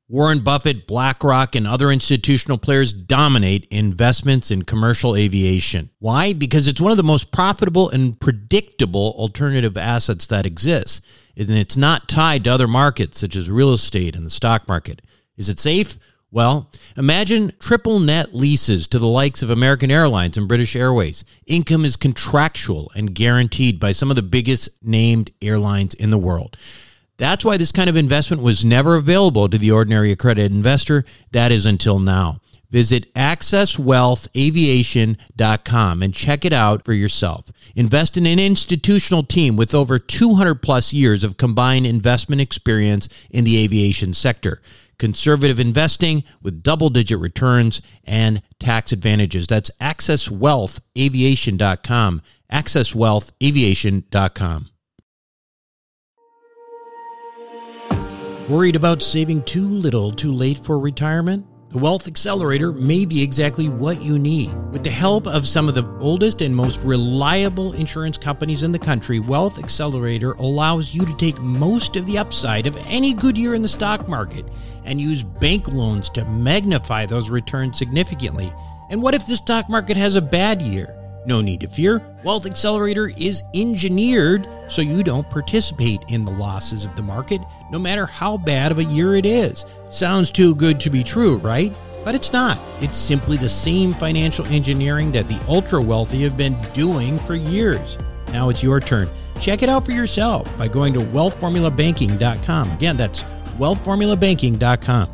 Warren Buffett, BlackRock, and other institutional players dominate investments in commercial aviation. Why? Because it's one of the most profitable and predictable alternative assets that exists, and it's not tied to other markets such as real estate and the stock market. Is it safe? Well, imagine triple net leases to the likes of American Airlines and British Airways. Income is contractual and guaranteed by some of the biggest named airlines in the world. That's why this kind of investment was never available to the ordinary accredited investor. That is until now. Visit accesswealthaviation.com and check it out for yourself. Invest in an institutional team with over 200 plus years of combined investment experience in the aviation sector. Conservative investing with double-digit returns and tax advantages. That's accesswealthaviation.com. accesswealthaviation.com. Worried about saving too little too late for retirement? The Wealth Accelerator may be exactly what you need. With the help of some of the oldest and most reliable insurance companies in the country, Wealth Accelerator allows you to take most of the upside of any good year in the stock market and use bank loans to magnify those returns significantly. And what if the stock market has a bad year? No need to fear. Wealth Accelerator is engineered so you don't participate in the losses of the market, no matter how bad of a year it is. Sounds too good to be true, right? But it's not. It's simply the same financial engineering that the ultra-wealthy have been doing for years. Now it's your turn. Check it out for yourself by going to wealthformulabanking.com. Again, that's wealthformulabanking.com.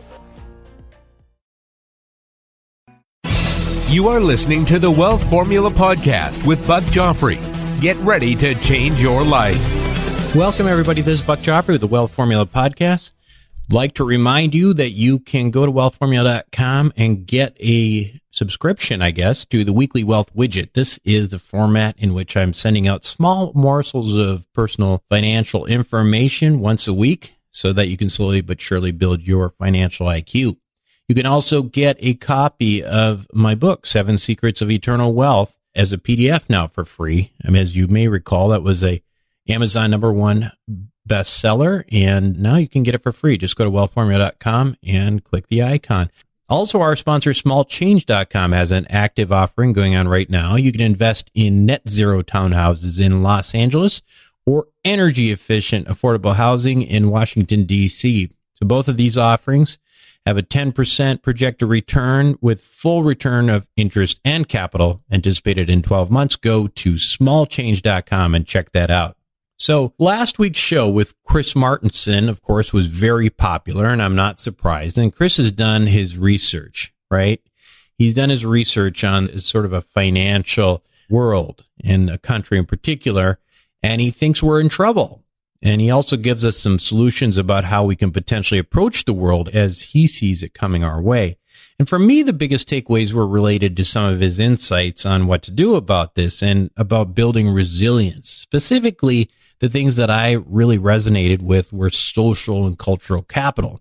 You are listening to the Wealth Formula Podcast with Buck Joffrey. Get ready to change your life. Welcome, everybody. This is Buck Joffrey with the Wealth Formula Podcast. I'd like to remind you that you can go to wealthformula.com and get a subscription, to the weekly wealth widget. This is the format in which I'm sending out small morsels of personal financial information once a week so that you can slowly but surely build your financial IQ. You can also get a copy of my book, 7 Secrets of Eternal Wealth, as a PDF now for free. As you may recall, that was a Amazon #1 bestseller, and now you can get it for free. Just go to wealthformula.com and click the icon. Also, our sponsor, smallchange.com, has an active offering going on right now. You can invest in net zero townhouses in Los Angeles or energy efficient affordable housing in Washington, D.C. So both of these offerings have a 10% projected return with full return of interest and capital anticipated in 12 months. Go to smallchange.com and check that out. So last week's show with Chris Martenson, of course, was very popular, and I'm not surprised. And Chris has done his research, right? He's done his research on sort of a financial world in a country in particular, and he thinks we're in trouble. And he also gives us some solutions about how we can potentially approach the world as he sees it coming our way. And for me, the biggest takeaways were related to some of his insights on what to do about this and about building resilience. Specifically, the things that I really resonated with were social and cultural capital.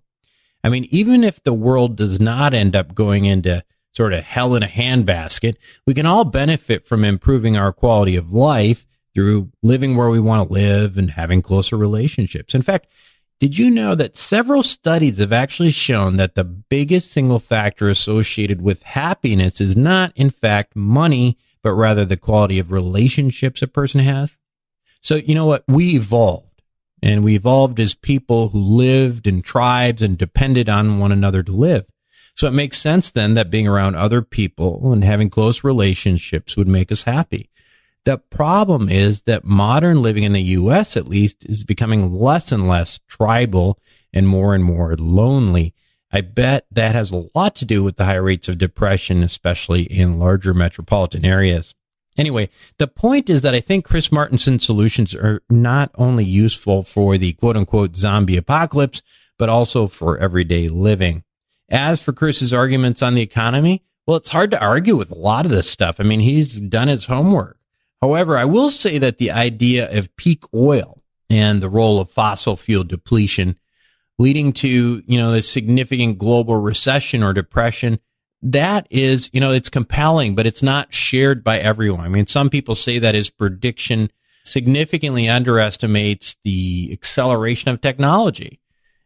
Even if the world does not end up going into sort of hell in a handbasket, we can all benefit from improving our quality of life through living where we want to live and having closer relationships. In fact, did you know that several studies have actually shown that the biggest single factor associated with happiness is not, in fact, money, but rather the quality of relationships a person has? So, you know what? We evolved, and we evolved as people who lived in tribes and depended on one another to live. So it makes sense then that being around other people and having close relationships would make us happy. The problem is that modern living in the U.S., at least, is becoming less and less tribal and more lonely. I bet that has a lot to do with the high rates of depression, especially in larger metropolitan areas. Anyway, the point is that I think Chris Martenson's solutions are not only useful for the quote-unquote zombie apocalypse, but also for everyday living. As for Chris's arguments on the economy, well, it's hard to argue with a lot of this stuff. He's done his homework. However, I will say that the idea of peak oil and the role of fossil fuel depletion leading to, a significant global recession or depression, that is, it's compelling, but it's not shared by everyone. Some people say that his prediction significantly underestimates the acceleration of technology.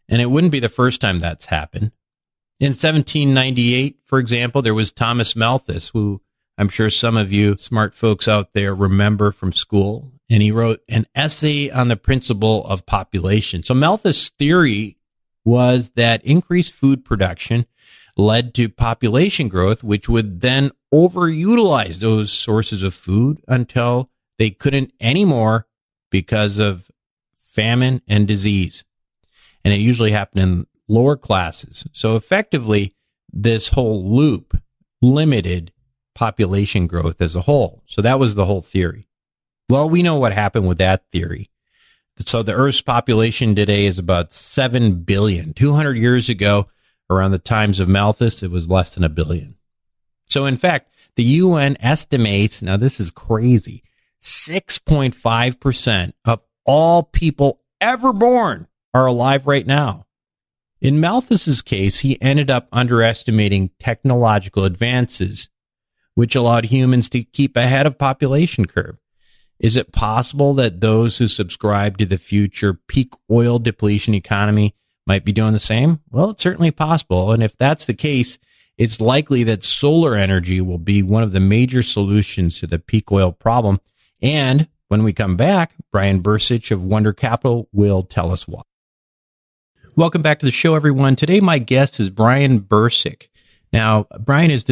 And it wouldn't be the first time that's happened. In 1798, for example, there was Thomas Malthus, who I'm sure some of you smart folks out there remember from school. And he wrote an essay on the principle of population. So Malthus' theory was that increased food production led to population growth, which would then overutilize those sources of food until they couldn't anymore because of famine and disease. And it usually happened in lower classes. So effectively, this whole loop limited population growth as a whole. So that was the whole theory. Well, we know what happened with that theory. So the Earth's population today is about 7 billion. 200 years ago, around the times of Malthus, it was less than a billion. So in fact, the UN estimates, now this is crazy, 6.5% of all people ever born are alive right now. In Malthus's case, he ended up underestimating technological advances, which allowed humans to keep ahead of population curve. Is it possible that those who subscribe to the future peak oil depletion economy might be doing the same? Well, it's certainly possible. And if that's the case, it's likely that solar energy will be one of the major solutions to the peak oil problem. And when we come back, Brian Bursich of Wonder Capital will tell us why. Welcome back to the show, everyone. Today, my guest is Brian Bursich. Now, Brian is the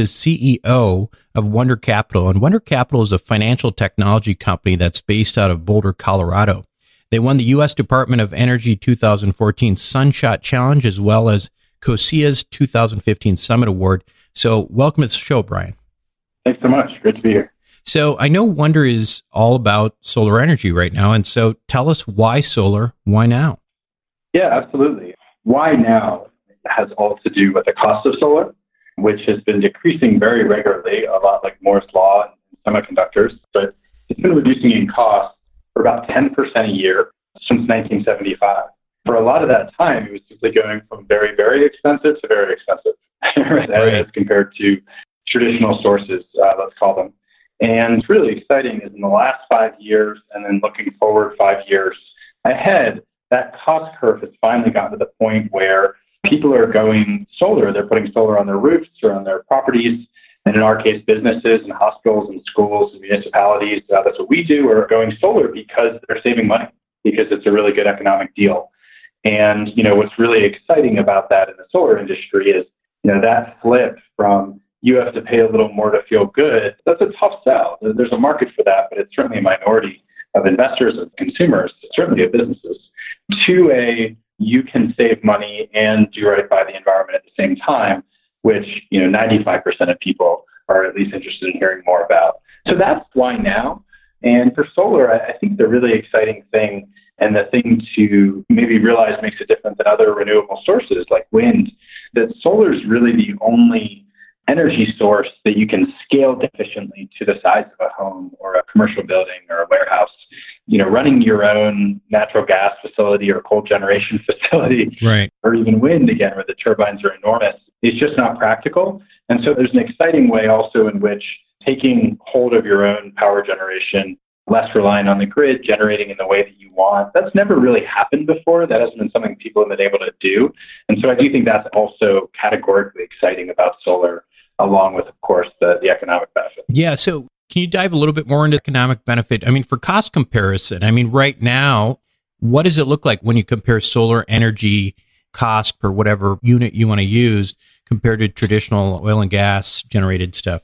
CEO of Wonder Capital, and Wonder Capital is a financial technology company that's based out of Boulder, Colorado. They won the U.S. Department of Energy 2014 Sunshot Challenge, as well as COSIA's 2015 Summit Award. So welcome to the show, Brian. Thanks so much. Great to be here. So I know Wonder is all about solar energy right now, and so tell us why solar, why now? Yeah, absolutely. Why now has all to do with the cost of solar, which has been decreasing very regularly, a lot like Moore's Law and semiconductors. But it's been reducing in cost for about 10% a year since 1975. For a lot of that time, it was simply going from very, very expensive to very expensive, right? As compared to traditional sources, let's call them. And what's really exciting is in the last 5 years, and then looking forward 5 years ahead, that cost curve has finally gotten to the point where people are going solar. They're putting solar on their roofs or on their properties. And in our case, businesses and hospitals and schools and municipalities, that's what we do, are going solar because they're saving money, because it's a really good economic deal. And, what's really exciting about that in the solar industry is, that flip from you have to pay a little more to feel good. That's a tough sell. There's a market for that, but it's certainly a minority of investors and consumers, certainly of businesses, to a you can save money and do right by the environment at the same time, which 95% of people are at least interested in hearing more about. So that's why now. And for solar, I think the really exciting thing and the thing to maybe realize makes it different than other renewable sources like wind, that solar is really the only energy source that you can scale efficiently to the size of a home or a commercial building or a warehouse. Running your own natural gas facility or coal generation facility, right, or even wind, again, where the turbines are enormous, is just not practical. And so there's an exciting way also in which taking hold of your own power generation, less reliant on the grid, generating in the way that you want, that's never really happened before. That hasn't been something people have been able to do. And so I do think that's also categorically exciting about solar, along with, of course, the economic benefit. Yeah. So can you dive a little bit more into economic benefit? I mean, for cost comparison, right now, what does it look like when you compare solar energy cost per whatever unit you want to use compared to traditional oil and gas generated stuff?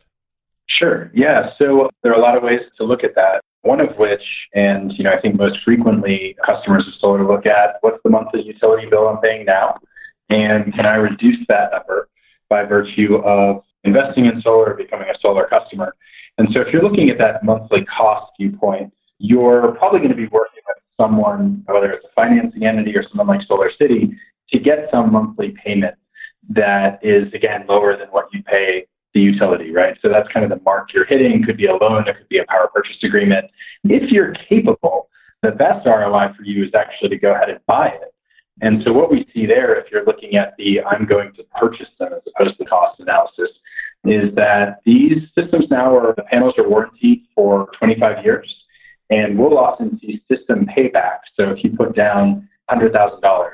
Sure. Yeah. So there are a lot of ways to look at that. One of which, and I think most frequently customers of solar look at, what's the monthly utility bill I'm paying now? And can I reduce that number by virtue of investing in solar or becoming a solar customer? And so if you're looking at that monthly cost viewpoint, you're probably going to be working with someone, whether it's a financing entity or someone like SolarCity, to get some monthly payment that is, again, lower than what you pay the utility, right? So that's kind of the mark you're hitting. Could be a loan, it could be a power purchase agreement. If you're capable, the best ROI for you is actually to go ahead and buy it. And so what we see there, if you're looking at the I'm going to purchase them as opposed to cost analysis, is that these systems now the panels are warranted for 25 years, and we'll often see system payback. So if you put down $100,000,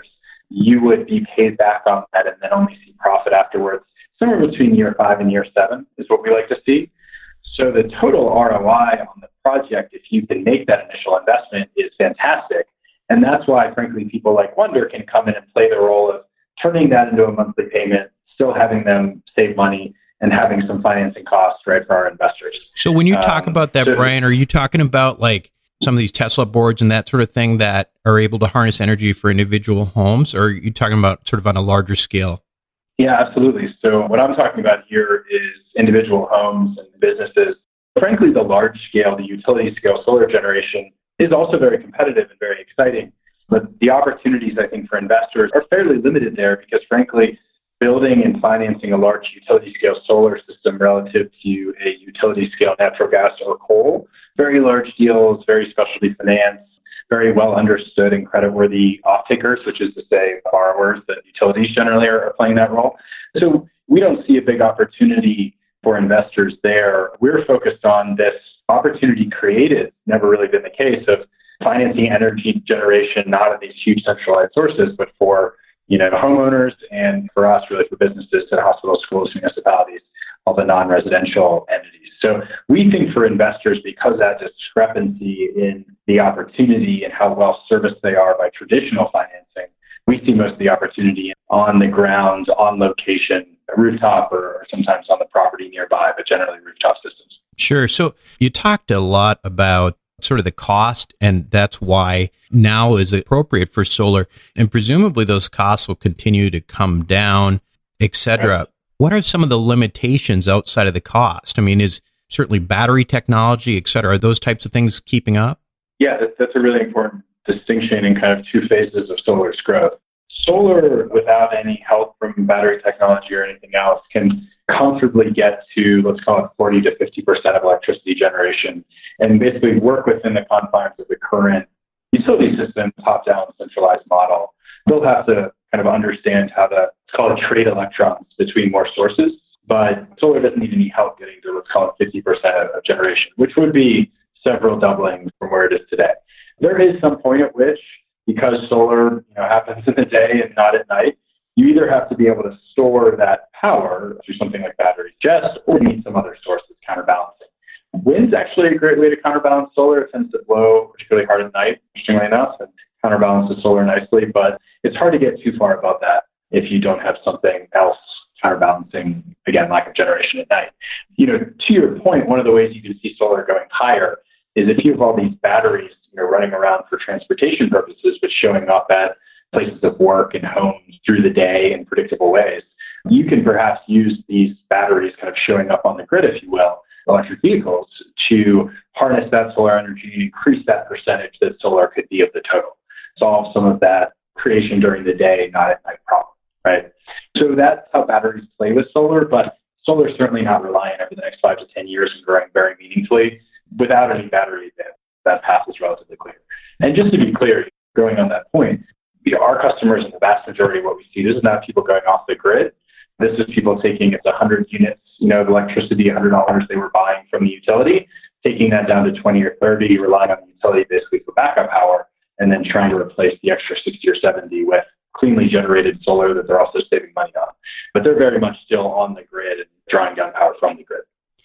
you would be paid back on that and then only see profit afterwards. Somewhere between year 5 and year 7 is what we like to see. So the total ROI on the project, if you can make that initial investment, is fantastic. And that's why, frankly, people like Wonder can come in and play the role of turning that into a monthly payment, still having them save money and having some financing costs, right, for our investors. So when you talk about that, Brian, are you talking about like some of these Tesla boards and that sort of thing that are able to harness energy for individual homes, or are you talking about sort of on a larger scale? Yeah, absolutely. So what I'm talking about here is individual homes and businesses. Frankly, the large scale, the utility scale solar generation is also very competitive and very exciting. But the opportunities, I think, for investors are fairly limited there because, frankly, building and financing a large utility scale solar system relative to a utility scale natural gas or coal, very large deals, very specialty finance, very well understood and creditworthy off-takers, which is to say borrowers, that utilities generally are playing that role. So we don't see a big opportunity for investors there. We're focused on this opportunity created, never really been the case, of financing energy generation, not in these huge centralized sources, but for homeowners and for us, really for businesses and hospitals, schools, municipalities, all the non-residential entities. So we think for investors, because that discrepancy in the opportunity and how well serviced they are by traditional financing, we see most of the opportunity on the ground, on location, rooftop, or sometimes on the property nearby, but generally rooftop systems. Sure. So you talked a lot about sort of the cost, and that's why now is appropriate for solar. And presumably those costs will continue to come down, et cetera. Right. What are some of the limitations outside of the cost? I mean, is certainly battery technology, et cetera, are those types of things keeping up? Yeah, that's a really important distinction in kind of two phases of solar's growth. Solar, without any help from battery technology or anything else, can comfortably get to, let's call it 40 to 50% of electricity generation and basically work within the confines of the current utility system, top-down centralized model. They'll have to kind of understand how to, let's call it, trade electrons between more sources, but solar doesn't need any help getting to, let's call it, 50% of generation, which would be several doublings from where it is today. There is some point at which, because solar happens in the day and not at night, you either have to be able to store that power through something like battery jets, or you need some other sources counterbalancing. Wind's actually a great way to counterbalance solar. It tends to blow particularly hard at night, interestingly enough, and counterbalances solar nicely, but it's hard to get too far above that if you don't have something else counterbalancing, again, lack of generation at night. To your point, one of the ways you can see solar going higher is if you have all these batteries running around for transportation purposes, but showing up at places of work and homes through the day in predictable ways, you can perhaps use these batteries kind of showing up on the grid, if you will, electric vehicles, to harness that solar energy and increase that percentage that solar could be of the total. Solve some of that creation during the day, not at night problem, right? So that's how batteries play with solar, but solar is certainly not reliant over the next 5 to 10 years and growing very meaningfully. Without any battery, that path is relatively clear. And just to be clear, going on that point, our customers, in the vast majority of what we see, this is not people going off the grid. This is people taking, it's 100 units, of electricity, $100 they were buying from the utility, taking that down to 20 or 30, relying on the utility basically for backup power, and then trying to replace the extra 60 or 70 with cleanly generated solar that they're also saving money on. But they're very much still on the grid and drawing down power from the grid.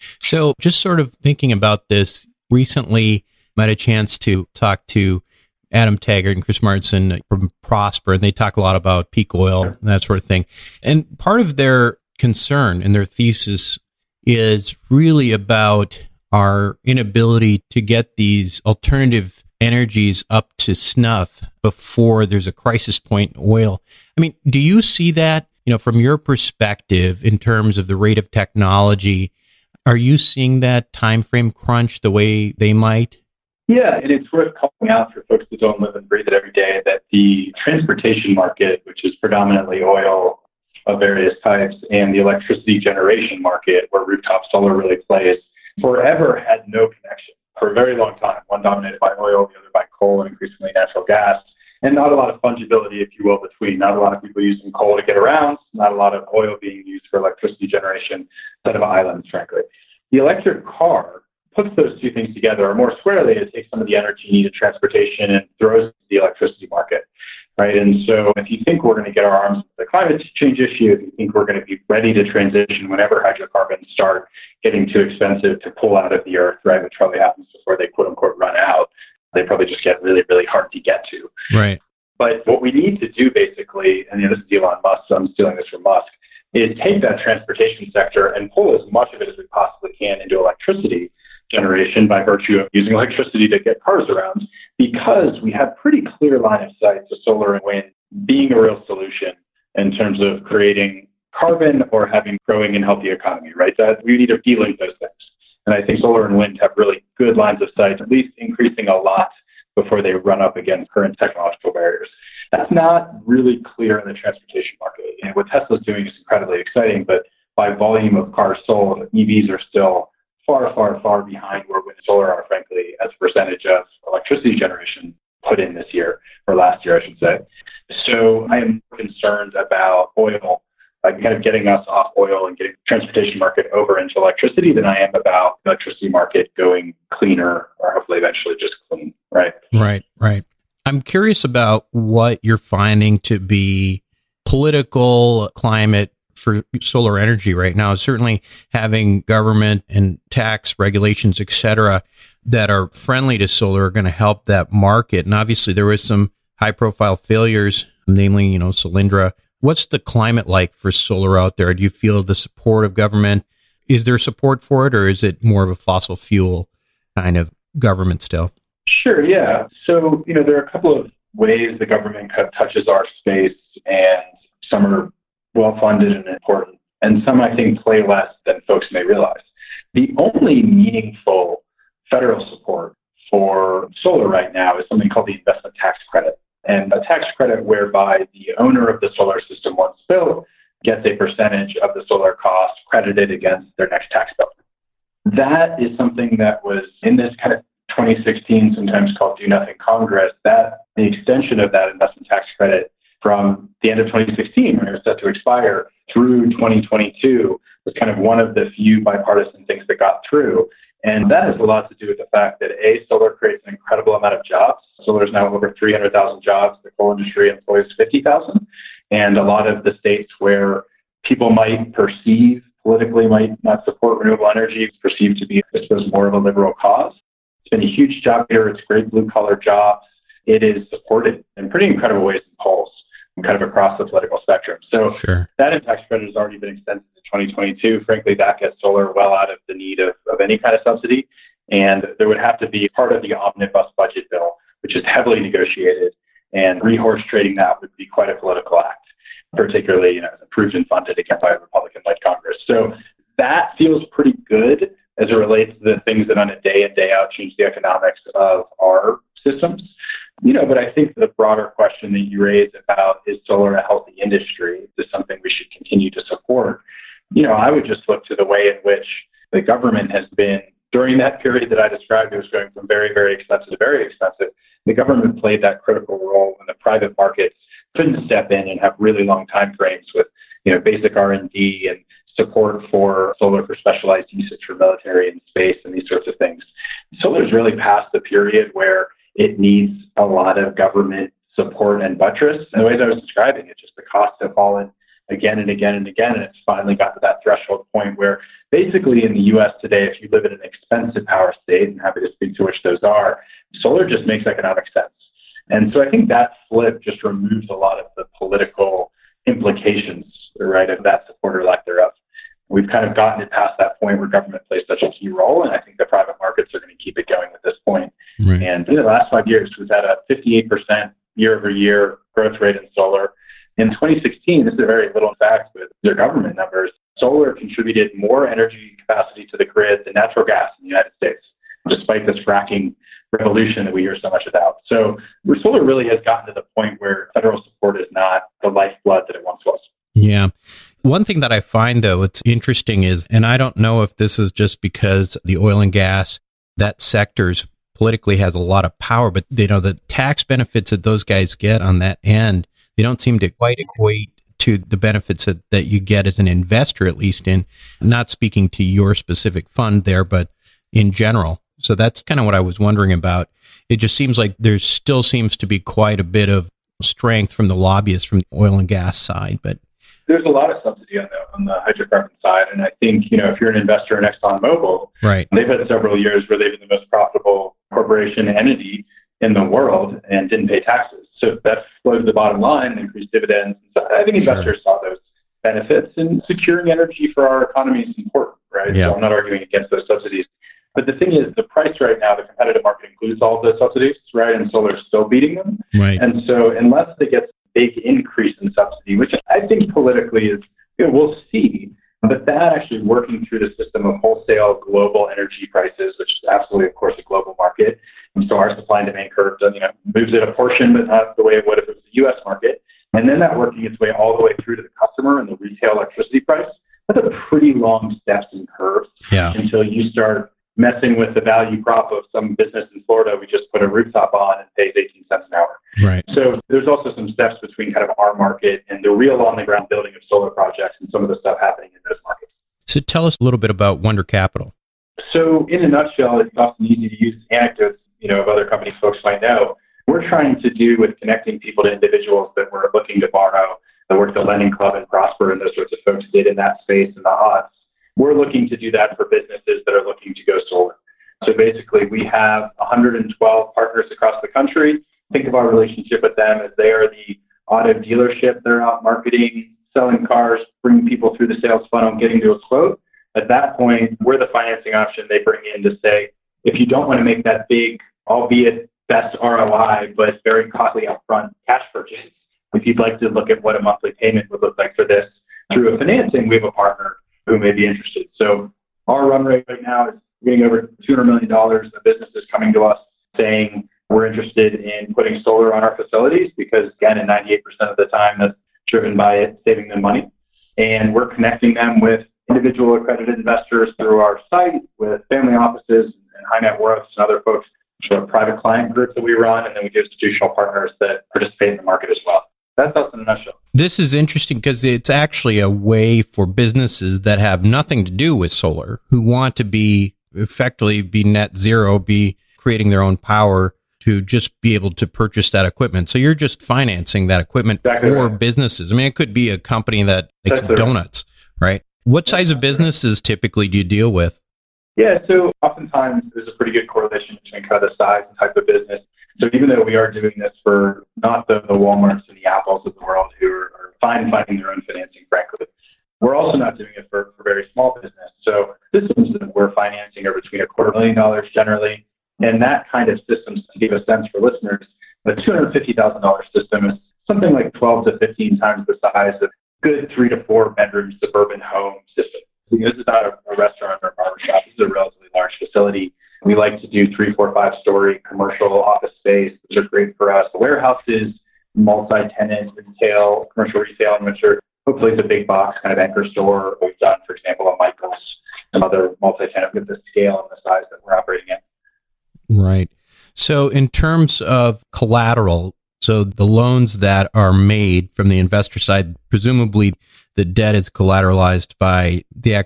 So just sort of thinking about this, recently I had a chance to talk to Adam Taggart and Chris Martinson from Prosper, and they talk a lot about peak oil and that sort of thing. And part of their concern and their thesis is really about our inability to get these alternative energies up to snuff before there's a crisis point in oil. I mean, do you see that, from your perspective in terms of the rate of technology? Are you seeing that time frame crunch the way they might? Yeah, and it's worth calling out for folks that don't live and breathe it every day that the transportation market, which is predominantly oil of various types, and the electricity generation market, where rooftop solar really plays, forever had no connection for a very long time. One dominated by oil, the other by coal, and increasingly natural gas. And not a lot of fungibility, if you will, between. Not a lot of people using coal to get around, not a lot of oil being used for electricity generation, set of islands, frankly. The electric car puts those two things together, or more squarely, it takes some of the energy needed transportation and throws the electricity market. right? And so if you think we're going to get our arms around the climate change issue, if you think we're going to be ready to transition whenever hydrocarbons start getting too expensive to pull out of the earth, right, which probably happens before they quote unquote run out, they probably just get really, really hard to get to. Right. But what we need to do basically, and this is Elon Musk, so I'm stealing this from Musk, is take that transportation sector and pull as much of it as we possibly can into electricity generation by virtue of using electricity to get cars around, because we have pretty clear line of sight to solar and wind being a real solution in terms of creating carbon or having growing and healthy economy, right? That we need to de-link those things. And I think solar and wind have really good lines of sight, at least increasing a lot before they run up against current technological barriers. That's not really clear in the transportation market. And what Tesla's doing is incredibly exciting, but by volume of cars sold, EVs are still far, far, far behind where wind and solar are, frankly, as a percentage of electricity generation put in this year, or last year, I should say. So I am concerned about oil, kind of getting us off oil and getting the transportation market over into electricity than I am about the electricity market going cleaner, or hopefully eventually just clean, right? Right. I'm curious about what you're finding to be political climate for solar energy right now. Certainly having government and tax regulations, et cetera, that are friendly to solar are going to help that market. And obviously there was some high profile failures, namely, Solyndra. What's the climate like for solar out there? Do you feel the support of government? Is there support for it, or is it more of a fossil fuel kind of government still? Sure, yeah. So, there are a couple of ways the government kind of touches our space, and some are well-funded and important, and some, I think, play less than folks may realize. The only meaningful federal support for solar right now is something called the investment tax credit, and a tax credit whereby the owner of the solar system once built gets a percentage of the solar cost credited against their next tax bill. That is something that was in this kind of 2016, sometimes called Do Nothing Congress, that the extension of that investment tax credit from the end of 2016, when it was set to expire, through 2022 was kind of one of the few bipartisan things that got through. And that has a lot to do with the fact that solar creates an incredible amount of jobs. Solar is now over 300,000 jobs. The coal industry employs 50,000. And a lot of the states where people might politically might not support renewable energy, it's perceived to be, I suppose, more of a liberal cause. It's been a huge job here. It's great blue-collar jobs. It is supported in pretty incredible ways in polls, kind of across the political spectrum. So Sure. That tax credit has already been extended to 2022. Frankly, that gets solar well out of the need of any kind of subsidy. And there would have to be part of the omnibus budget bill, which is heavily negotiated, and rehorse trading that would be quite a political act, particularly, approved and funded again by a Republican-led Congress. So that feels pretty good as it relates to the things that on a day in, day out change the economics of our systems. But I think the broader question that you raised about is solar a healthy industry, is this something we should continue to support? I would just look to the way in which the government has been, during that period that I described, it was going from very, very expensive to very expensive. The government played that critical role, and the private markets couldn't step in and have really long time frames with, basic R&D and support for solar for specialized usage for military and space and these sorts of things. Solar's really past the period where it needs a lot of government support and buttress. And the ways I was describing it, just the costs have fallen again and again and again, and it's finally got to that threshold point where basically in the U.S. today, if you live in an expensive power state, and happy to speak to which those are, solar just makes economic sense. And so I think that flip just removes a lot of the political implications, right, of that support or lack thereof. We've kind of gotten it past that point where government plays such a key role, and I think the private markets are going to keep it going at this point. Right. And in the last 5 years, we've had a 58% year-over-year growth rate in solar. In 2016, this is a very little fact, but their government numbers, solar contributed more energy capacity to the grid than natural gas in the United States, despite this fracking revolution that we hear so much about. So solar really has gotten to the point where federal support is not the lifeblood that it once was. Yeah. One thing that I find, though, it's interesting is, and I don't know if this is just because the oil and gas, that sector's politically has a lot of power, but the tax benefits that those guys get on that end, they don't seem to quite equate to the benefits that you get as an investor, at least in, not speaking to your specific fund there, but in general. So that's kind of what I was wondering about. It just seems like there still seems to be quite a bit of strength from the lobbyists from the oil and gas side, but there's a lot of subsidy on the hydrocarbon side. And I think, if you're an investor in ExxonMobil, right, they've had several years where they've been the most profitable corporation entity in the world and didn't pay taxes. So that flowed to the bottom line and increased dividends. So I think investors saw those benefits, and securing energy for our economy is important, right? Yeah. So I'm not arguing against those subsidies. But the thing is, the price right now, the competitive market includes all of those subsidies, right? And solar is still beating them. right. And so unless they get a big increase in subsidy, which I think politically is, we'll see, but that actually working through the system of wholesale global energy prices, which is absolutely, of course, a global market. And so our supply and demand curve moves it a portion, but not the way it would if it was the U.S. market. And then that working its way all the way through to the customer and the retail electricity price. That's a pretty long steps and curves until you start messing with the value prop of some business in Florida we just put a rooftop on and pays 18 cents an hour. Right. So there's also some steps between kind of our market and the real on-the-ground building of solar projects and some of the stuff happening in those markets. So tell us a little bit about Wonder Capital. So in a nutshell, it's often easy to use anecdotes, of other companies folks might know. We're trying to do with connecting people to individuals that were looking to borrow, the work the Lending Club and Prosper and those sorts of folks did in that space and the odds. We're looking to do that for businesses that are looking to go solar. So basically, we have 112 partners across the country. Think of our relationship with them as they are the auto dealership. They're out marketing, selling cars, bringing people through the sales funnel, getting to a quote. At that point, we're the financing option they bring in to say, if you don't want to make that big, albeit best ROI, but very costly upfront cash purchase, if you'd like to look at what a monthly payment would look like for this through a financing, we have a partner who may be interested. So our run rate right now is getting over $200 million of businesses coming to us saying we're interested in putting solar on our facilities because, again, in 98% of the time, that's driven by it saving them money. And we're connecting them with individual accredited investors through our site, with family offices and high net worths and other folks, which are private client groups that we run, and then we do institutional partners that participate in the market as well. That's us in a nutshell. This is interesting because it's actually a way for businesses that have nothing to do with solar, who want to be net zero, be creating their own power, to just be able to purchase that equipment. So you're just financing that equipment for businesses. I mean, it could be a company that makes donuts, right? What size of businesses typically do you deal with? Yeah, so oftentimes there's a pretty good correlation between kind of the size and type of business. So even though we are doing this for not the Walmarts and the Apples of the world who are fine finding their own financing, frankly, we're also not doing it for very small business. So systems that we're financing are between $250,000 generally. And that kind of systems, to give a sense for listeners, a $250,000 system is something like 12 to 15 times the size of good 3 to 4 bedroom suburban home system. This is not a restaurant or a barbershop. This is a relatively large facility. We like to do 3, 4, 5-story commercial office space. Those are great for us. Warehouses, multi-tenant retail, commercial retail, in which are hopefully it's a big box kind of anchor store. We've done, for example, a Michael's, some other multi-tenant with the scale and the size that we're operating in. Right. So in terms of collateral, so the loans that are made from the investor side, presumably the debt is collateralized by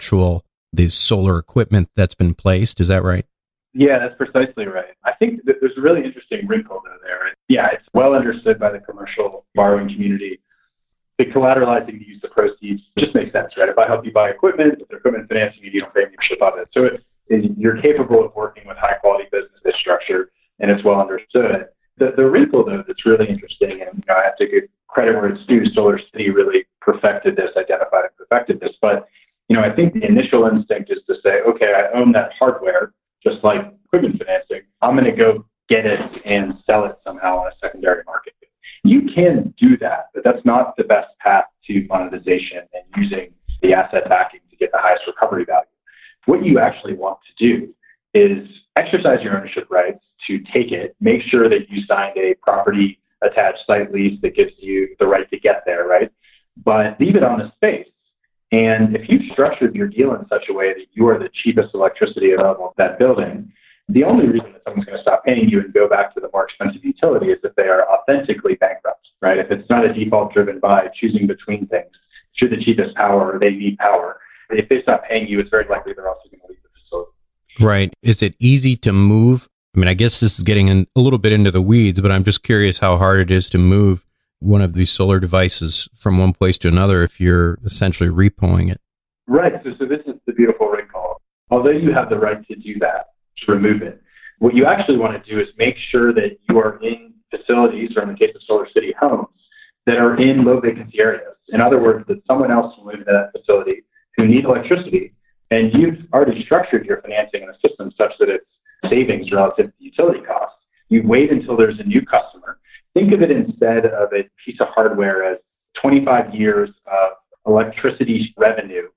the solar equipment that's been placed. Is that right? Yeah, that's precisely right. I think that there's a really interesting wrinkle there. Yeah, it's well understood by the commercial borrowing community. The collateralizing the use of proceeds just makes sense, right? If I help you buy equipment, with equipment financing, you don't pay me shit on it. So you're capable of working with high quality business structure, and it's well understood. The wrinkle, though, that's really interesting, and I have to give credit where it's due. Solar City really identified and perfected this. But I think the initial instinct is to say, okay, I own that hardware, just like equipment financing. I'm going to go get it and sell it somehow on a secondary market. You can do that, but that's not the best path to monetization and using the asset backing to get the highest recovery value. What you actually want to do is exercise your ownership rights to take it, make sure that you signed a property attached site lease that gives you the right to get there, right? But leave it on the space. And if you've structured your deal in such a way that you are the cheapest electricity available in that building, the only reason that someone's going to stop paying you and go back to the more expensive utility is if they are authentically bankrupt, right? If it's not a default driven by choosing between things, if you're the cheapest power or they need power, if they stop paying you, it's very likely they're also going to leave the facility. Right. Is it easy to move? I mean, I guess this is getting a little bit into the weeds, but I'm just curious how hard it is to move one of these solar devices from one place to another if you're essentially repoing it. Right. So this is the beautiful recall. Although you have the right to do that, to remove it, what you actually want to do is make sure that you are in facilities, or in the case of SolarCity homes, that are in low vacancy areas. In other words, that someone else will move into that facility who need electricity, and you've already structured your financing in a system such that it's savings relative to utility costs. You wait until there's a new customer. Think of it instead of a piece of hardware as 25 years of electricity revenue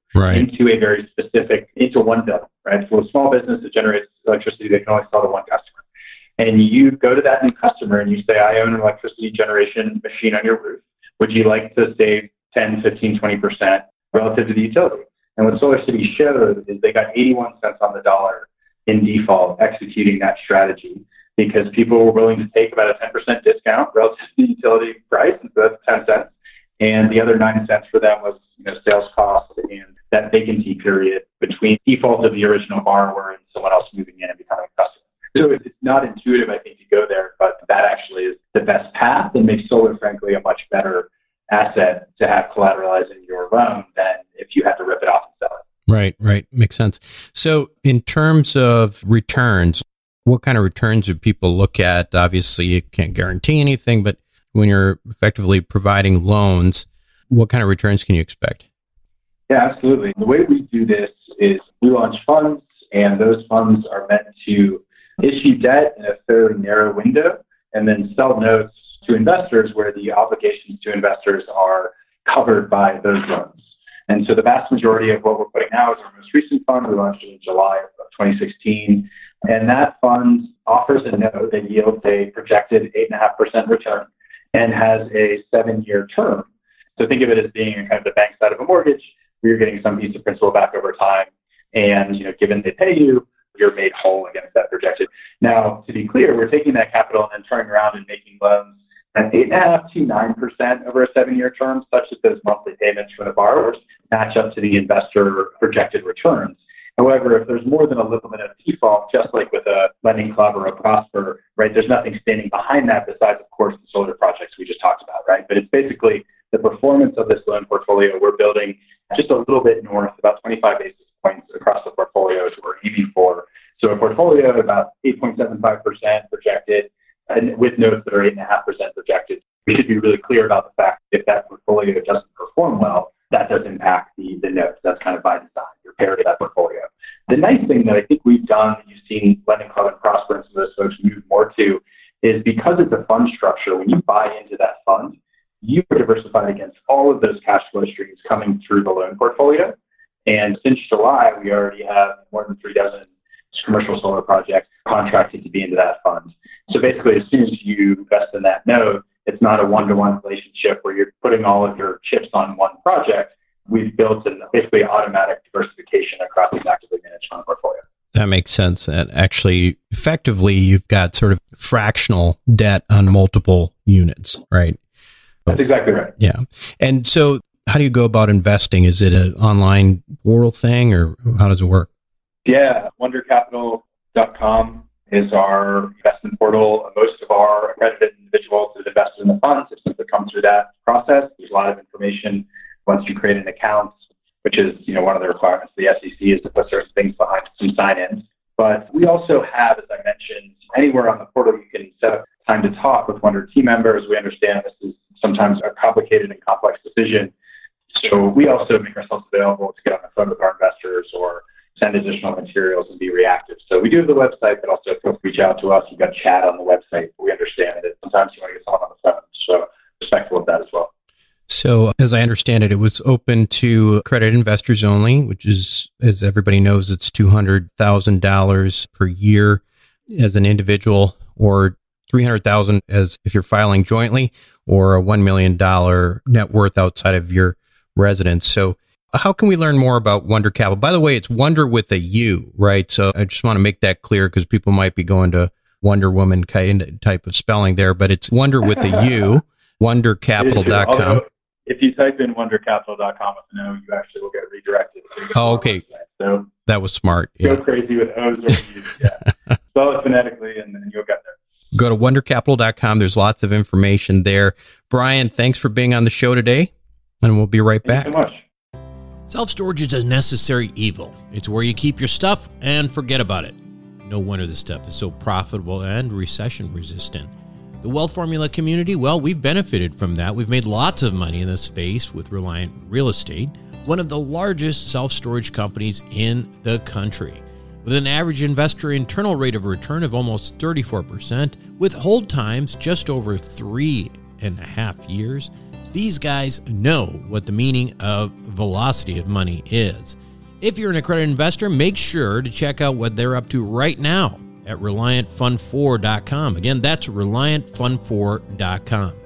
into one bill, right? So a small business that generates electricity, they can only sell to one customer. And you go to that new customer and you say, I own an electricity generation machine on your roof. Would you like to save 10, 15, 20% relative to the utility? And what SolarCity showed is they got 81 cents on the dollar in default executing that strategy, because people were willing to take about a 10% discount relative to the utility price, and so that's 10 cents. And the other 9 cents for them was sales costs and that vacancy period between default of the original borrower and someone else moving in and becoming a customer. So it's not intuitive, I think, to go there, but that actually is the best path and makes solar, frankly, a much better asset to have collateralizing your loan than if you had to rip it off and sell it. Right. Makes sense. So in terms of returns, what kind of returns do people look at? Obviously, you can't guarantee anything, but when you're effectively providing loans, what kind of returns can you expect? Yeah, absolutely. The way we do this is we launch funds, and those funds are meant to issue debt in a fairly narrow window and then sell notes to investors where the obligations to investors are covered by those loans. And so the vast majority of what we're putting now is our most recent fund. We launched it in July of 2016. And that fund offers a note that yields a projected 8.5% return and has a 7-year term. So think of it as being kind of the bank side of a mortgage, where you're getting some piece of principal back over time. And, given they pay you, you're made whole against that projected. Now, to be clear, we're taking that capital and then turning around and making loans at 8.5% to 9% over a 7-year term, such that those monthly payments from the borrowers match up to the investor projected returns. However, if there's more than a little bit of default, just like with a Lending Club or a Prosper, right, there's nothing standing behind that besides, of course, the solar projects we just talked about, right? But it's basically the performance of this loan portfolio. We're building just a little bit north, about 25 basis points across the portfolios we're aiming for. So a portfolio of about 8.75% projected, and with notes that are 8.5% projected. We should be really clear about the fact that if that portfolio doesn't perform well, that does impact the notes. That's kind of by design. You're paired to that portfolio. The nice thing that I think we've done, and you've seen Lending Club and Prosper and some of those folks move more to, is because it's a fund structure, when you buy into that fund, you are diversified against all of those cash flow streams coming through the loan portfolio. And since July, we already have more than 36 commercial solar projects contracted to be into that fund. So basically, as soon as you invest in that note, it's not a one-to-one relationship where you're putting all of your chips on one project. We've built an basically automatic diversification across this actively managed fund portfolio. That makes sense. And actually, effectively, you've got sort of fractional debt on multiple units, right? That's exactly right. Yeah. And so how do you go about investing? Is it an online portal thing, or how does it work? Yeah, wondercapital.com is our investment portal. Most of our accredited individuals that invested in the funds have simply come through that process. There's a lot of information once you create an account, which is one of the requirements of the SEC is to put certain things behind some sign-ins. But we also have, as I mentioned, anywhere on the portal you can set up time to talk with Wonder team members. We understand this is sometimes a complicated and complex decision. So we also make ourselves available to get on the phone with our investors or send additional materials and be reactive. So we do have the website, but also feel free to reach out to us. You've got chat on the website. We understand that sometimes you want to get someone on the phone. So respectful of that as well. So as I understand it, it was open to accredited investors only, which is, as everybody knows, it's $200,000 per year as an individual, or $300,000 as if you're filing jointly, or a $1 million net worth outside of your residence. So how can we learn more about Wonder Capital? By the way, it's Wonder with a U, right? So I just want to make that clear because people might be going to Wonder Woman type of spelling there, but it's Wonder with a U, wondercapital.com. If you type in wondercapital.com with an O, you actually will get redirected. Oh, okay. So that was smart. Go crazy with O's or U's. Yeah. Spell it phonetically and you'll get there. Go to wondercapital.com. There's lots of information there. Brian, thanks for being on the show today, and we'll be right back. Thank you so much. Self-storage is a necessary evil. It's where you keep your stuff and forget about it. No wonder this stuff is so profitable and recession-resistant. The Wealth Formula community, well, we've benefited from that. We've made lots of money in this space with Reliant Real Estate, one of the largest self-storage companies in the country. With an average investor internal rate of return of almost 34%, with hold times just over 3.5 years, these guys know what the meaning of velocity of money is. If you're an accredited investor, make sure to check out what they're up to right now at ReliantFund4.com. Again, that's ReliantFund4.com.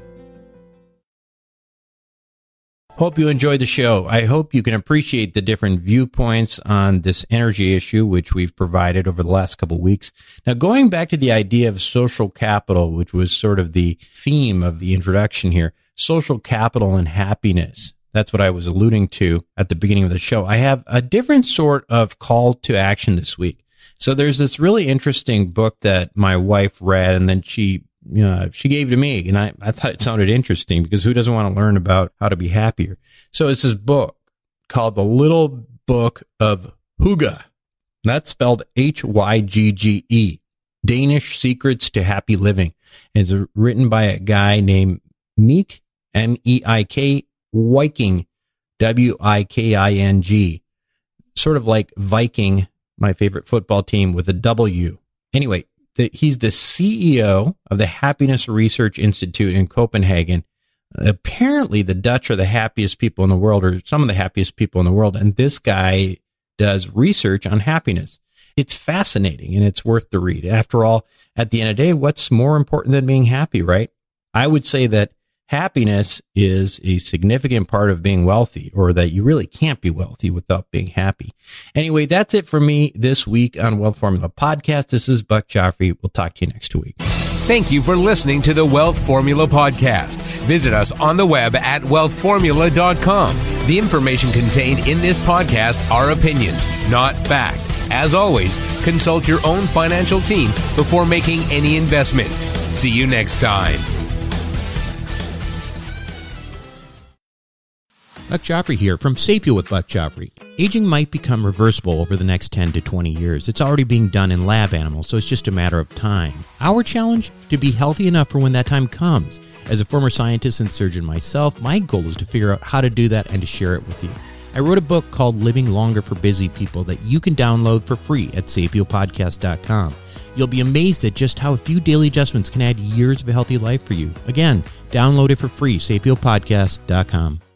Hope you enjoyed the show. I hope you can appreciate the different viewpoints on this energy issue, which we've provided over the last couple of weeks. Now, going back to the idea of social capital, which was sort of the theme of the introduction here, social capital and happiness. That's what I was alluding to at the beginning of the show. I have a different sort of call to action this week. So there's this really interesting book that my wife read, and then she gave to me, and I thought it sounded interesting because who doesn't want to learn about how to be happier? So it's this book called The Little Book of Hygge. That's spelled Hygge, Danish Secrets to Happy Living. It's written by a guy named Meik, M-E-I-K, Wiking, W-I-K-I-N-G. Sort of like Viking, my favorite football team, with a W. Anyway, he's the CEO of the Happiness Research Institute in Copenhagen. Apparently, the Dutch are the happiest people in the world, or some of the happiest people in the world, and this guy does research on happiness. It's fascinating, and it's worth the read. After all, at the end of the day, what's more important than being happy, right? I would say that happiness is a significant part of being wealthy, or that you really can't be wealthy without being happy. Anyway, that's it for me this week on Wealth Formula Podcast. This is Buck Joffrey. We'll talk to you next week. Thank you for listening to the Wealth Formula Podcast. Visit us on the web at wealthformula.com. The information contained in this podcast are opinions, not fact. As always, consult your own financial team before making any investment. See you next time. Buck Joffrey here from Sapio with Buck Joffrey. Aging might become reversible over the next 10 to 20 years. It's already being done in lab animals, so it's just a matter of time. Our challenge? To be healthy enough for when that time comes. As a former scientist and surgeon myself, my goal is to figure out how to do that and to share it with you. I wrote a book called Living Longer for Busy People that you can download for free at sapiopodcast.com. You'll be amazed at just how a few daily adjustments can add years of a healthy life for you. Again, download it for free, sapiopodcast.com.